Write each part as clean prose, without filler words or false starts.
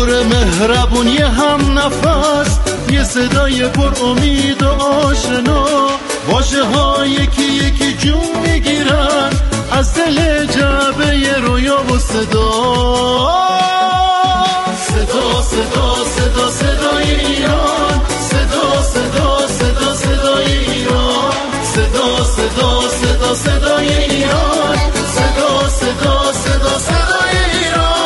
نور مهربون یه هم نفس، یه صدای پر امید و آشنا، واژه ها یکی یکی جون میگیرن از دل جعبه رویا و صدا. صدا صدا صدا صدای ایران، صدا صدا صدا صدای ایران، صدا صدا صدا صدای ایران، صدا صدا صدا صدای ایران.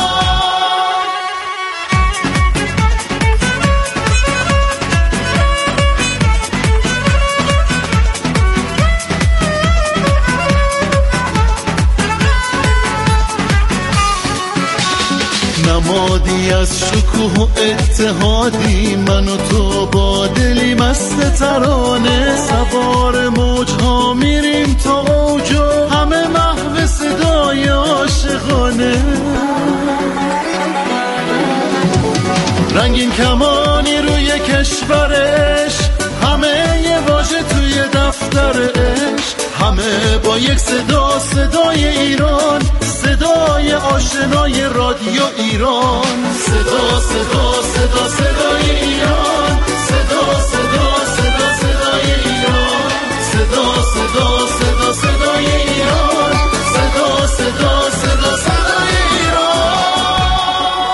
نمادی از شکوه و اتحادی، من و تو با دلی مست ترانه، سوار موجها میریم تا اوج و همه محو صدای عاشقانه. رنگین کمانی روی کشورش، همه یه واژه توی دفتر عشق، همه با یک صدا، صدای ایران، صدای آشنای رادیو ایران. صدا صدا صدا صدای ایران، صدا صدا صدا صدای ایران، صدا صدا صدا صدای ایران، صدا صدا صدا صدای ایران.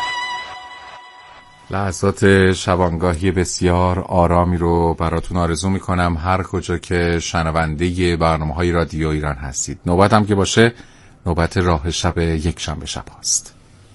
لحظات شبانگاهی بسیار آرامی رو براتون آرزو میکنم هر کجا که شنونده برنامه‌های رادیو ایران هستید. نوبتم که باشه، نوبت راه شب یک شنبه شب هست.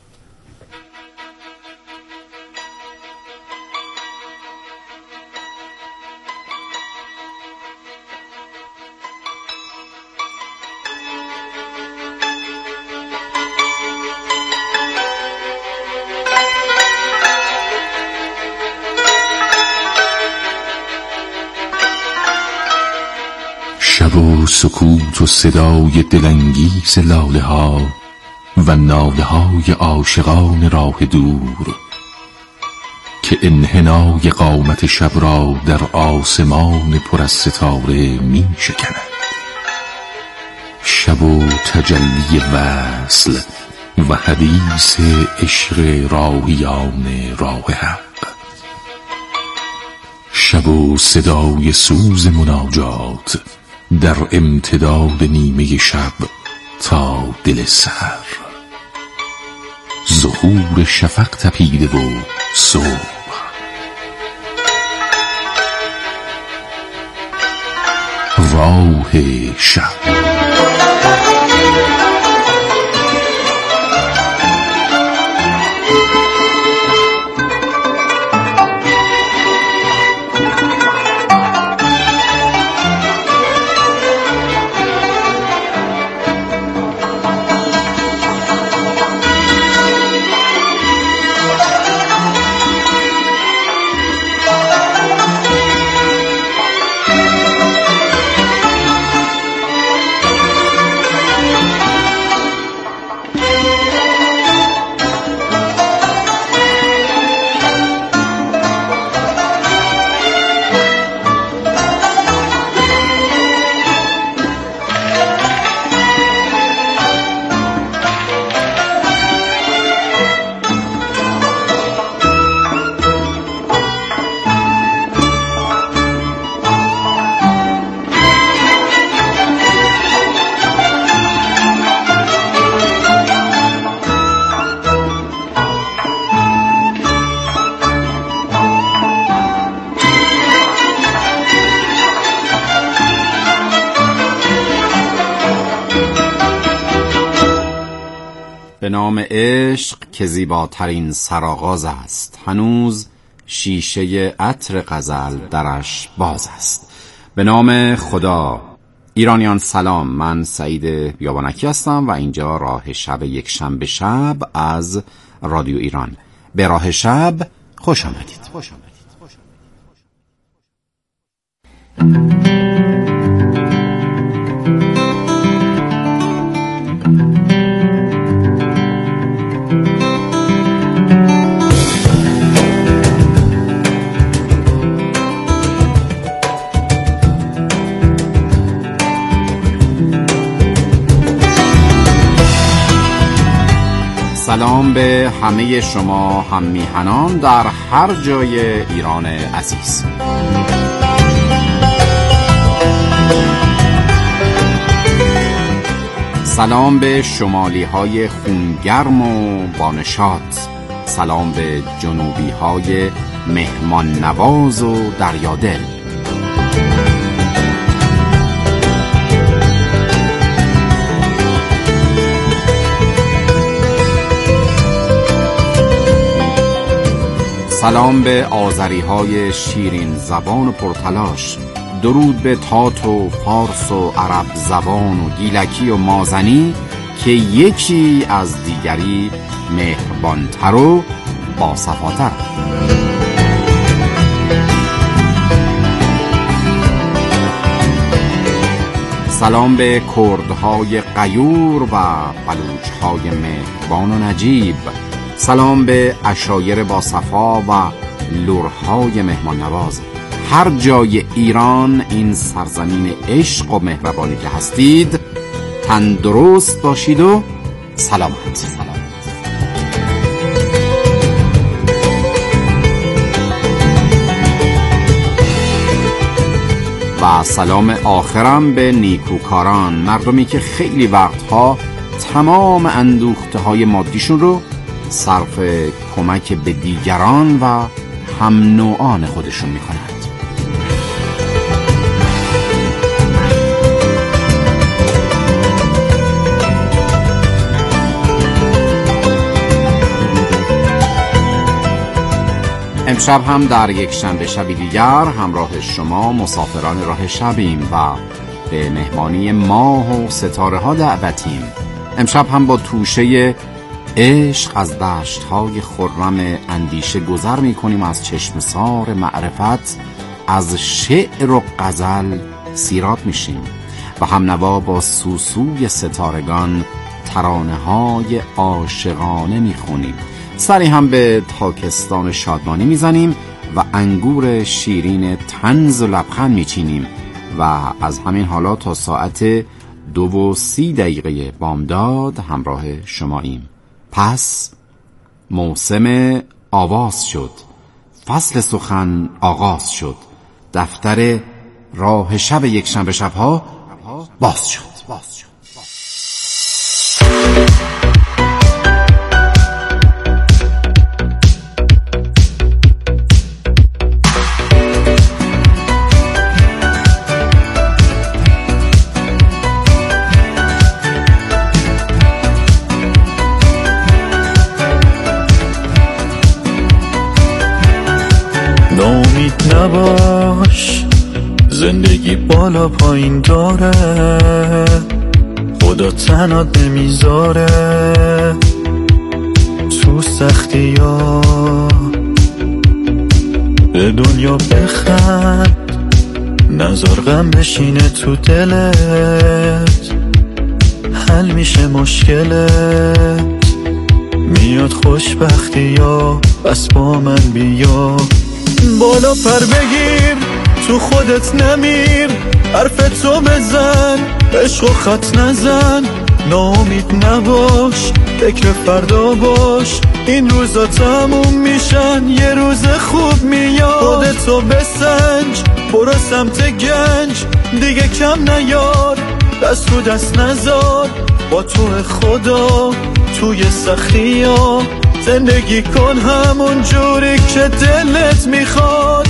شب و سکوت و صدای دلانگیز لاله ها و ناله های عاشقان راه دور که انحنای قامت شب را در آسمان پر از ستاره می شکند. شب و تجلی وصل و حدیث عشق راهیان راه حق، شب و صدای سوز مناجات در امتداد نیمه شب تا دل سحر، ظهور شفق تپیده و صبح، راه شب. به نام عشق که زیباترین سرآغاز است، هنوز شیشه عطر غزل درش باز است. به نام خدا. ایرانیان سلام، من سعید بیابانکی هستم و اینجا راه شب یک شنبه شب از رادیو ایران. به راه شب خوش آمدید. سلام به همه شما هم میهنان در هر جای ایران عزیز. سلام به شمالی های خونگرم و بانشاد. سلام به جنوبی های مهمان نواز و دریادل. سلام به آذری های شیرین زبان و پرتلاش. درود به تات و فارس و عرب زبان و گیلکی و مازنی که یکی از دیگری مهربانتر و باصفاتر. سلام به کردهای غیور و بلوچهای مهربان و نجیب. سلام به عشایر باصفا و لورهای مهمان نواز. هر جای ایران این سرزمین عشق و مهربانی که هستید، تندرست باشید و سلامت. و سلام آخرم به نیکوکاران، مردمی که خیلی وقتها تمام اندوخته های مادیشون رو صرف کمک به دیگران و هم نوعان خودشون میکنند. امشب هم در یک شنبه شبی دیگر همراه شما مسافران راه شبیم و به مهمانی ماه و ستاره ها دعوتیم. امشب هم با توشه عشق از دشت‌های خرم اندیشه گذر می‌کنیم، از چشمسار معرفت از شعر و غزل سیراب میشیم و هم نوا با سوسوی ستارگان ترانه‌های عاشقانه می‌خونیم. سری هم به تاکستان شادمانی میزنیم و انگور شیرین طنز و لبخند میچینیم و از همین حالا تا ساعت 2:30 بامداد همراه شماییم. پس موسم آواز شد، فصل سخن آغاز شد، دفتر راه شب یک شنبه شبها باز شد. ناامید نباش، زندگی بالا پایین داره، خدا تنات نمیذاره. تو سختی ها به دنیا بخند، نذار غم بشینه تو دلت، حل میشه مشکلت. میاد خوشبختی ها، بس با من بیا. بالا پر بگیر، تو خودت نمیر، حرف تو بزن، عشق و خط نزن. ناامید نباش، فکر فردا باش، این روزا تموم میشن، یه روز خوب میاد. خودتو بسنج، برو سمت گنج، دیگه کم نیار، دست تو دست نزار. با تو خدا توی سختی ها زندگی کن همون جوری که دلت میخواد.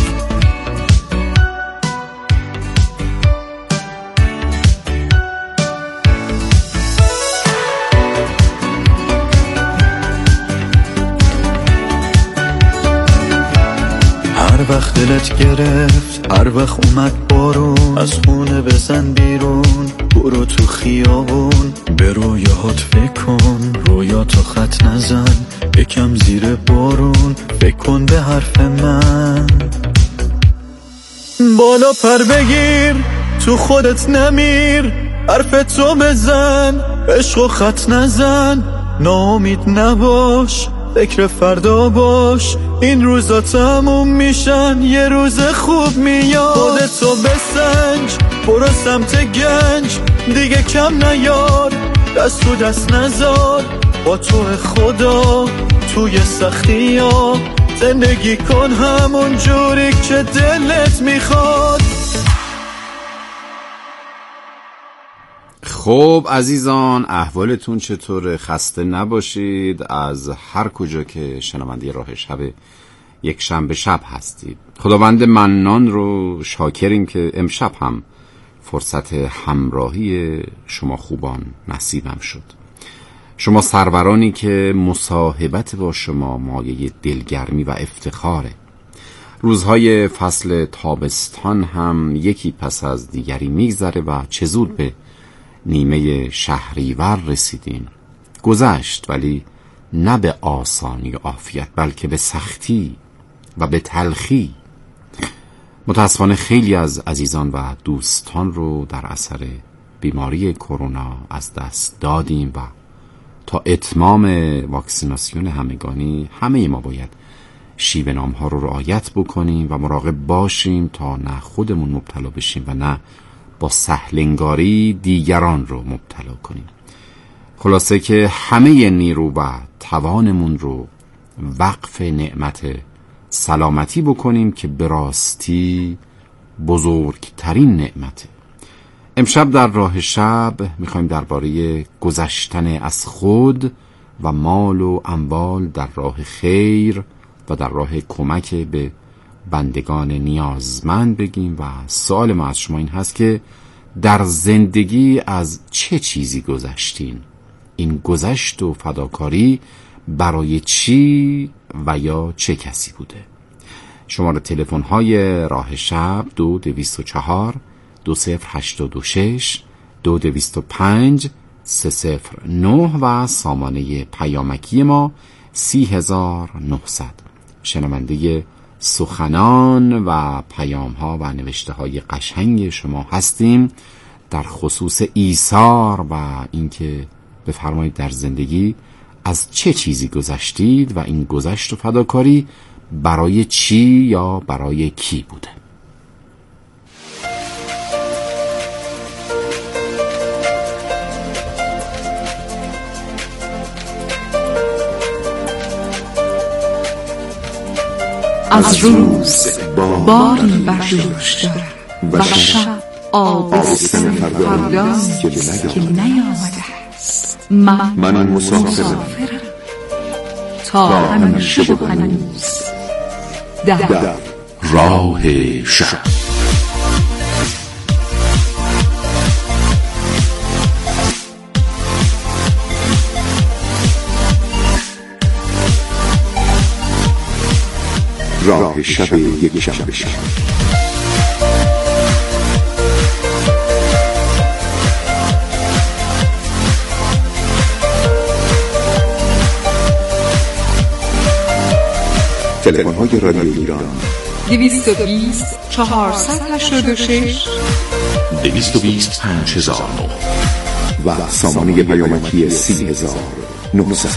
هر وقت دلت گرفت، هر وقت اومد بارون، از خونه بزن بیرون، برو تو خیابون، به رویاهات فکر کن، رویاتو خط نزن، یکم زیر بارون، فکر کن به حرف من. بالا پر بگیر، تو خودت نمیر، حرف تو بزن، عشق و خط نزن. ناامید نباش، فکر فردا باش، این روزا تموم میشن، یه روز خوب میاد. خودتو بسنج، برو سمت گنج، دیگه کم نیار، دست تو دست نزار. با تو خدا توی سختی ها زندگی کن همون جوری که دلت میخواد. خب عزیزان، احوالتون چطوره؟ خسته نباشید از هر کجا که شنونده راه شب یک شنبه شب هستید. خداوند منان رو شاکریم که امشب هم فرصت همراهی شما خوبان نصیبم شد. شما سرورانی که مصاحبت با شما مایه دلگرمی و افتخاره. روزهای فصل تابستان هم یکی پس از دیگری میگذره و چه زود به نیمه شهریور رسیدیم. گذشت، ولی نه به آسانی و عافیت، بلکه به سختی و به تلخی. متاسفانه خیلی از عزیزان و دوستان رو در اثر بیماری کرونا از دست دادیم و تا اتمام واکسیناسیون همگانی همه ما باید شیوه نام‌ها رو رعایت بکنیم و مراقب باشیم تا نه خودمون مبتلا بشیم و نه با سهلنگاری دیگران رو مبتلا کنیم. خلاصه که همه نیرو و توانمون رو وقف نعمت سلامتی بکنیم که به راستی بزرگترین نعمته. امشب در راه شب میخوایم درباره گذشتن از خود و مال و اموال در راه خیر و در راه کمک به بندگان نیازمند بگیم و سوال ما از شما این هست که در زندگی از چه چیزی گذشتین؟ این گذشت و فداکاری برای چی و یا چه کسی بوده؟ شماره تلفن های راه شب 2204 2086 2205 309 و سامانه پیامکی ما 30900. شنونده سخنان و پیام ها و نوشته های قشنگ شما هستیم در خصوص ایثار و اینکه بفرمایید در زندگی از چه چیزی گذشتید و این گذشت و فداکاری برای چی یا برای کی بوده. از روز باری بر دوش دارم و شب آبستن فردایی که نیامده است. من مسافرم تا همیشه و هنوز در راه شب. راه شب یک شنبه شب. تلفن های رادیو ایران 220 486 220 5009 و سامانه پیامکی 30900.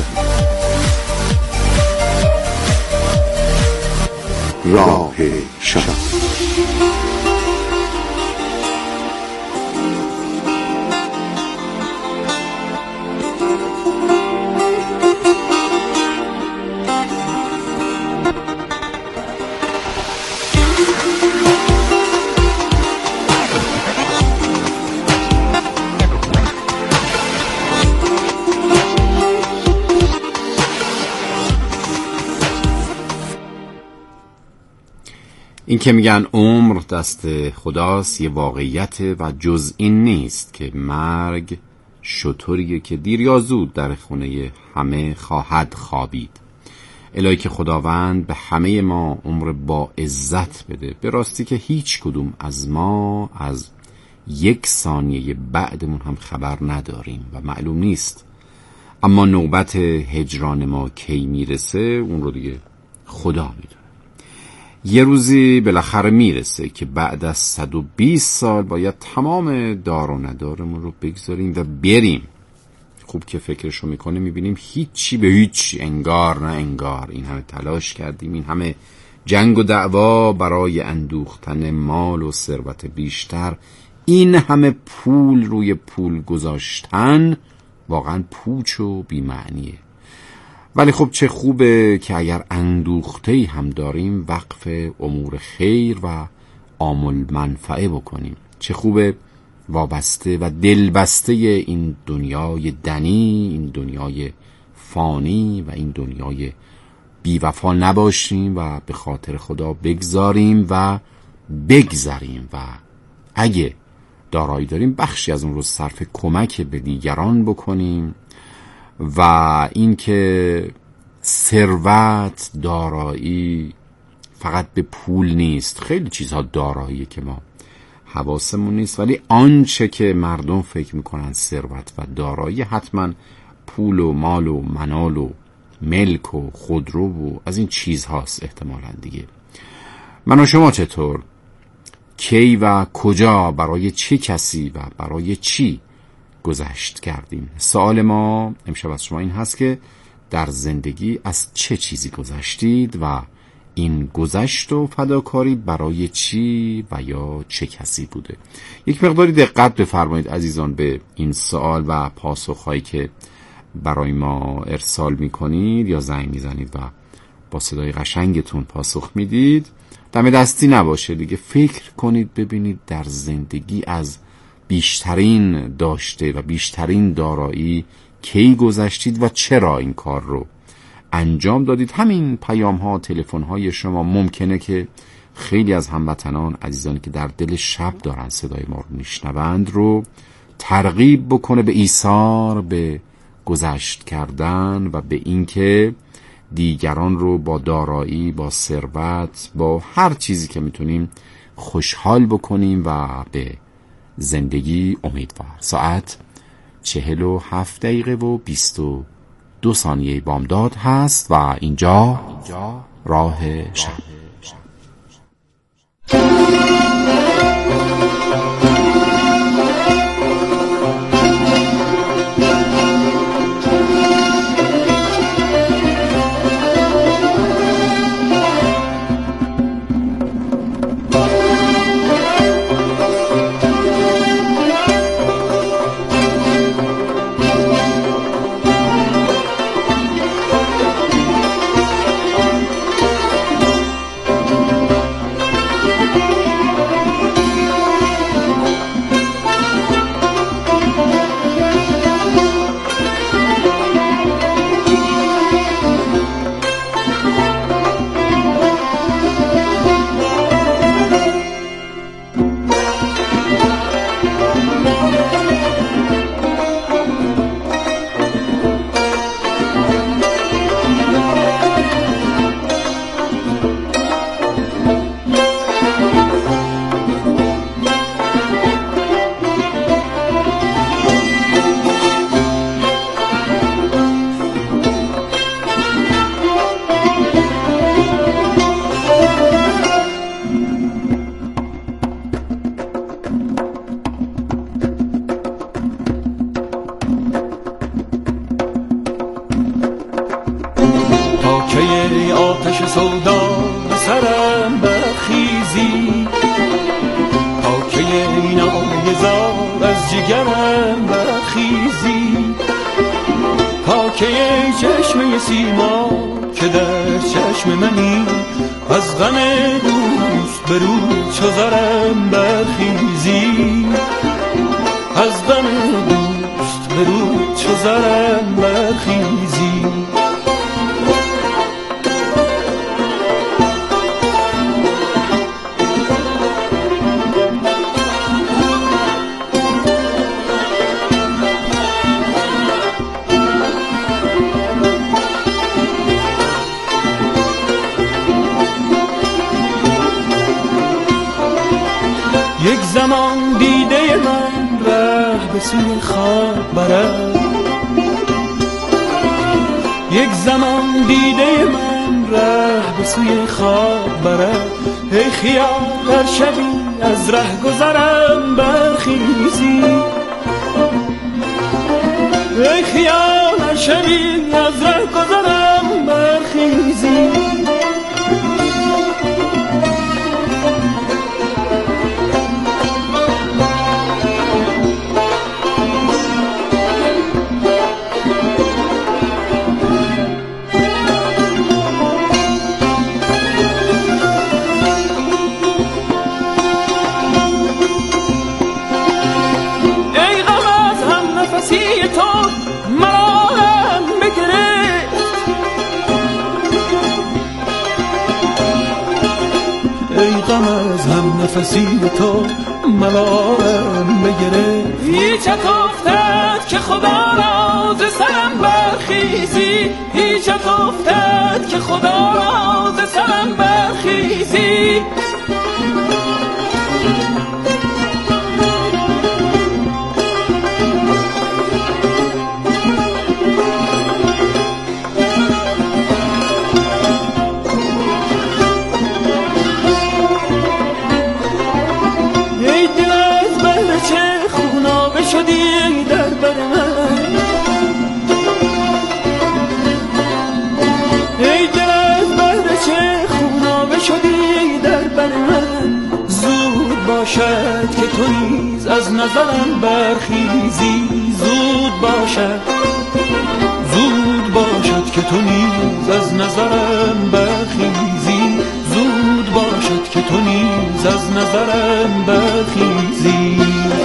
راه شب. این که میگن عمر دست خداست یه واقعیت و جز این نیست که مرگ شتریه که دیر یا زود در خونه همه خواهد خوابید. الهی که خداوند به همه ما عمر با عزت بده. به راستی که هیچ کدوم از ما از یک ثانیه بعدمون هم خبر نداریم و معلوم نیست، اما نوبت هجران ما کی میرسه اون رو دیگه خدا میدونه. یه روزی بالاخره میرسه که بعد از 120 سال باید تمام دار و ندارمون رو بگذاریم و بریم. خوب که فکرشو میکنه میبینیم هیچی به هیچ، انگار نه انگار. این همه تلاش کردیم، این همه جنگ و دعوا برای اندوختن مال و ثروت بیشتر، این همه پول روی پول گذاشتن، واقعا پوچ و بی‌معنیه. ولی خب چه خوبه که اگر اندوخته‌ای هم داریم وقف امور خیر و عامل منفعه بکنیم. چه خوبه وابسته و دلبسته این دنیای دنی، این دنیای فانی و این دنیای بی‌وفا نباشیم و به خاطر خدا بگذاریم و بگذریم و اگه دارایی داریم بخشی از اون رو صرف کمک به دیگران بکنیم. و این که ثروت، دارایی فقط به پول نیست. خیلی چیزها داراییه که ما حواسمون نیست، ولی آنچه که مردم فکر میکنن ثروت و دارایی حتما پول و مال و منال و ملک و خودرو و از این چیزهاست احتمالاً دیگه. من و شما چطور؟ کی و کجا برای چه کسی و برای چی گذشت کردیم؟ سوال ما امشب از شما این هست که در زندگی از چه چیزی گذشتید و این گذشت و فداکاری برای چی و یا چه کسی بوده؟ یک مقداری دقت بفرمایید عزیزان به این سوال و پاسخهایی که برای ما ارسال میکنید یا زنگ میزنید و با صدای قشنگتون پاسخ میدید. دم دستی نباشه دیگه. فکر کنید ببینید در زندگی از بیشترین داشته و بیشترین دارایی کی گذشتید و چرا این کار رو انجام دادید. همین پیام ها، تلفن های شما ممکنه که خیلی از هموطنان عزیزانی که در دل شب دارن صدای ما رو میشنوند رو ترغیب بکنه به ایثار، به گذشت کردن و به اینکه دیگران رو با دارایی، با ثروت، با هر چیزی که میتونیم خوشحال بکنیم و به زندگی امیدوار. ساعت 47:22 بامداد هست و اینجا راه شب. آتش سودا به سرم برخیزی، تا که این آه زار از جگرم برخیزی، تا که چشم سیما که در چشم منی، از غم دوست به رو چو زرم برخیزی، از غم دوست به رو چو زرم برخیزی. یک زمان دیده من ره به سوی خواب برد، یک زمان دیده من ره به سوی خواب برد. ای خیال هر شبی از ره گذرم برخیزی، ای خیال هر شبی از ره گذرم برخیزی. ای غم از هم نفسی تو ملالم بگرفت. هیچت افتد که خدا را ز سرم برخیزی، هیچت افتد که خدا را ز سرم برخیزی. شدی در بر من، ای دل از بهر چه خونابه شدی در بر من. زود باشد که تو نیز از نظرم برخیزی، زود باشد، زود باشد که تو نیز از نظرم برخیزی، زود باشد که تو نیز از نظرم برخیزی.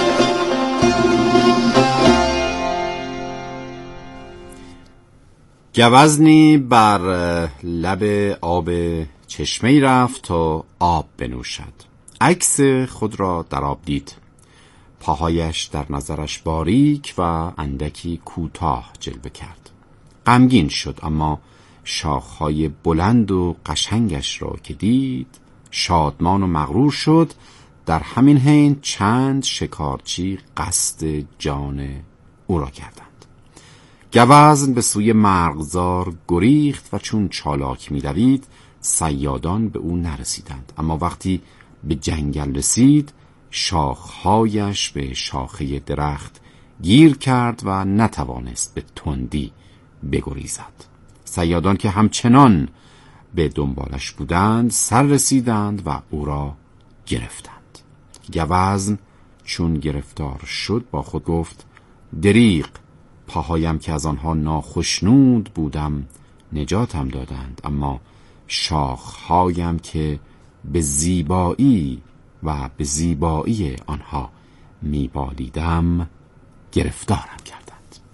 گوزنی بر لب آب چشمه‌ای رفت تا آب بنوشد. عکس خود را در آب دید. پاهایش در نظرش باریک و اندکی کوتاه جلوه کرد. غمگین شد، اما شاخهای بلند و قشنگش را که دید شادمان و مغرور شد. در همین حین چند شکارچی قصد جان او را کردند. گوزن به سوی مرغزار گریخت و چون چالاک می‌دوید صیادان به او نرسیدند، اما وقتی به جنگل رسید شاخهایش به شاخه درخت گیر کرد و نتوانست به تندی بگریزد. صیادان که همچنان به دنبالش بودند سر رسیدند و او را گرفتند. گوزن چون گرفتار شد با خود گفت: دریغ، پاهایم که از آنها ناخشنود بودم نجاتم دادند، اما شاخهایم که به زیبایی و به زیبایی آنها میبالیدم گرفتارم کردند.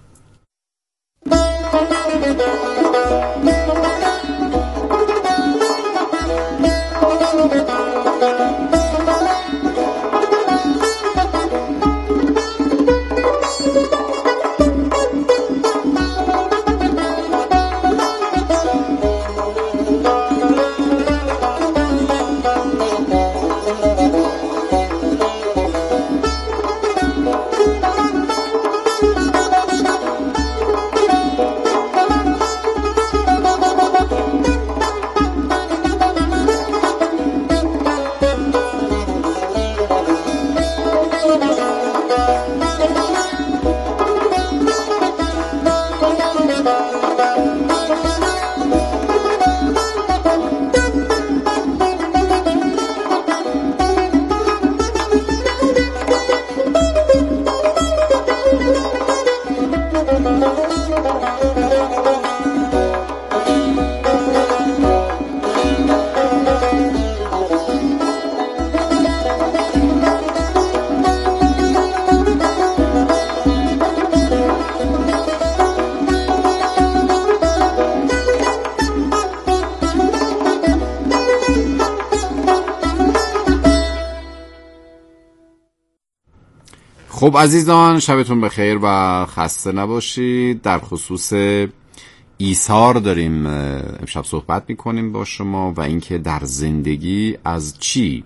خب عزیزان، شبتون بخیر و خسته نباشید. در خصوص ایثار داریم امشب صحبت میکنیم با شما و اینکه در زندگی از چی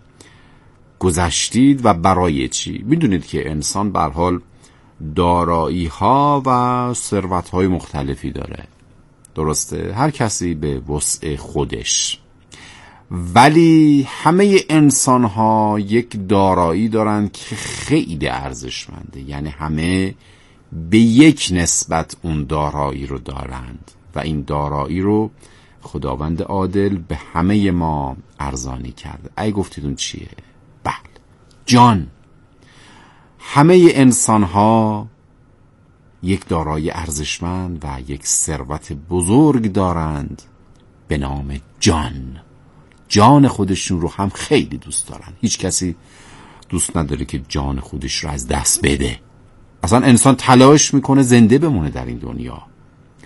گذشتید و برای چی. میدونید که انسان به هر حال دارایی ها و ثروت های مختلفی داره، درسته؟ هر کسی به وسع خودش، ولی همه انسان ها یک دارایی دارن که خیلی ارزشمنده، یعنی همه به یک نسبت اون دارایی رو دارند و این دارایی رو خداوند عادل به همه ما ارزانی کرده. ای گفتید اون چیه؟ بله، جان. همه انسان ها یک دارایی ارزشمند و یک ثروت بزرگ دارند به نام جان. جان خودشون رو هم خیلی دوست دارن. هیچ کسی دوست نداره که جان خودش رو از دست بده. اصلا انسان تلاش میکنه زنده بمونه در این دنیا،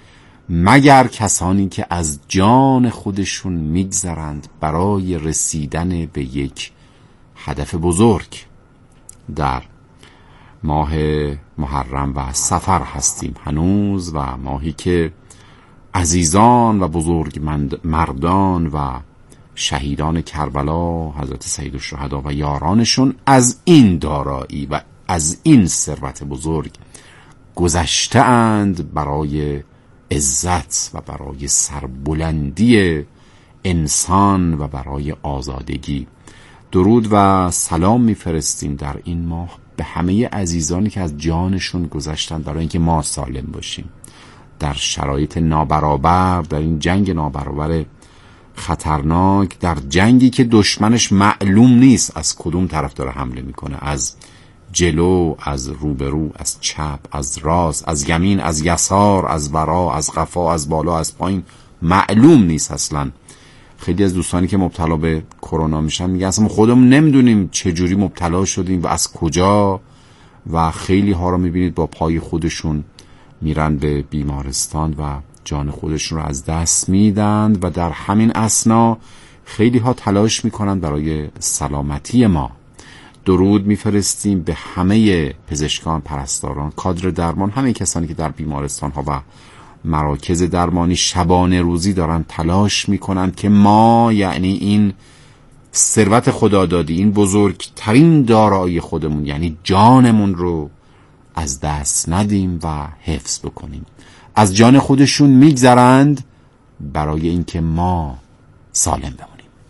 مگر کسانی که از جان خودشون میگذرند برای رسیدن به یک هدف بزرگ. در ماه محرم و صفر هستیم هنوز و ماهی که عزیزان و بزرگ مردان و شهیدان کربلا، حضرت سید الشهدا و یارانشون از این دارایی و از این ثروت بزرگ گذشته اند برای عزت و برای سربلندی انسان و برای آزادگی. درود و سلام میفرستیم در این ماه به همه عزیزانی که از جانشون گذشتن برای اینکه ما سالم باشیم در شرایط نابرابر، در این جنگ نابرابر خطرناک، در جنگی که دشمنش معلوم نیست از کدوم طرف داره حمله میکنه، از جلو، از روبرو، از چپ، از راست، از یمین، از یسار، از ورا، از قفا، از بالا، از پایین، معلوم نیست اصلا. خیلی از دوستانی که مبتلا به کرونا میشن میگن اصلا خودمون نمیدونیم چجوری مبتلا شدیم و از کجا، و خیلی ها رو میبینید با پای خودشون میرن به بیمارستان و جان خودشون رو از دست میدن و در همین اثنا خیلی ها تلاش میکنن برای سلامتی ما. درود میفرستیم به همه پزشکان، پرستاران، کادر درمان، همه کسانی که در بیمارستان ها و مراکز درمانی شبانه روزی دارن تلاش میکنن که ما، یعنی این ثروت خدادادی، این بزرگترین دارایی خودمون یعنی جانمون رو از دست ندیم و حفظ بکنیم. از جان خودشون میگذرند برای اینکه ما سالم بمونیم.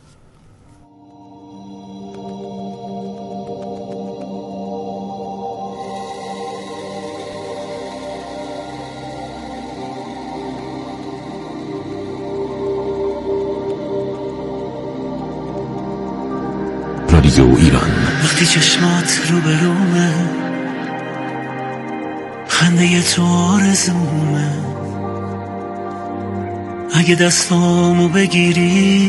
رادیو ایران. وقتی چشمات رو برومه، خنده تو آرزومه، اگه دستامو بگیری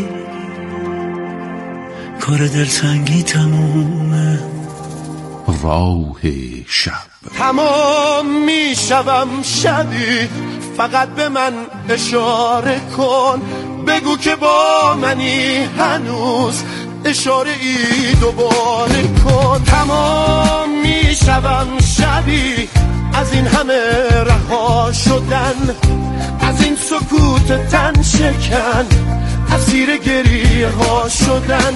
کار دلتنگی تمومه. راه شب. تمام میشوم شبی، فقط به من اشاره کن، بگو که با منی هنوز، اشاره ای دوباره کن. تمام میشوم شبی از این همه رها شدن، از این سکوت تن شکن، اسیر گریه ها شدن.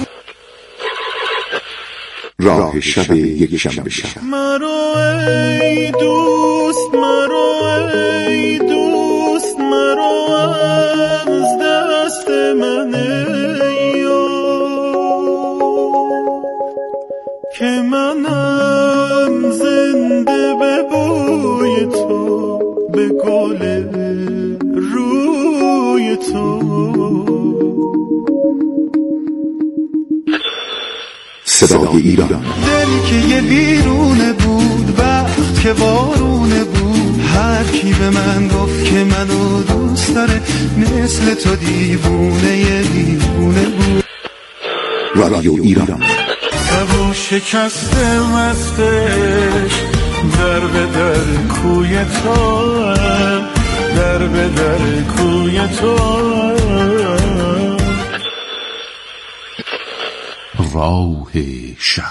راه شب یک شنبه شب. مرو ای دوست، مرو ای دوست، مرو از دست من که منم زنده به بوی تو، به گل روی تو. صدای ایران. دلی که یه بیرونه بود، وقت که بارونه بود، هر کی به من گفت که منو دوست داره، مثل تو دیوونه دیوونه بود. رادیو ایران. سبو شکسته مستش، در به در کوی تو، در به در کوی تو. راه شب.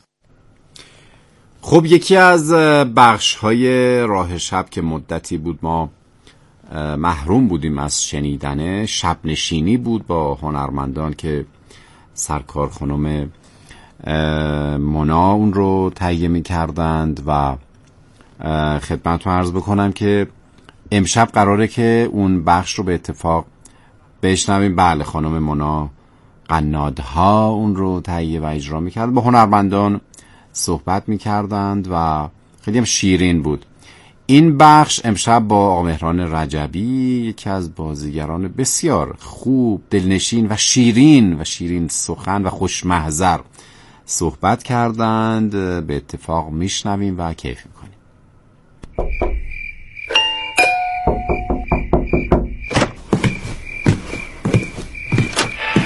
خب یکی از بخش‌های راه شب که مدتی بود ما محروم بودیم از شنیدن، شب نشینی بود با هنرمندان که سرکار خانم مونا اون رو تهیه می کردند و خدمتتون عرض بکنم که امشب قراره که اون بخش رو به اتفاق بشنویم. بله، خانم مونا قنادها اون رو تهیه و اجرا می کرد، با هنرمندان صحبت می کردند و خیلی هم شیرین بود. این بخش امشب با آقا مهران رجبی، یکی از بازیگران بسیار خوب، دلنشین و شیرین سخن و خوشمحضر صحبت کردند. به اتفاق میشنویم و کیف میکنیم.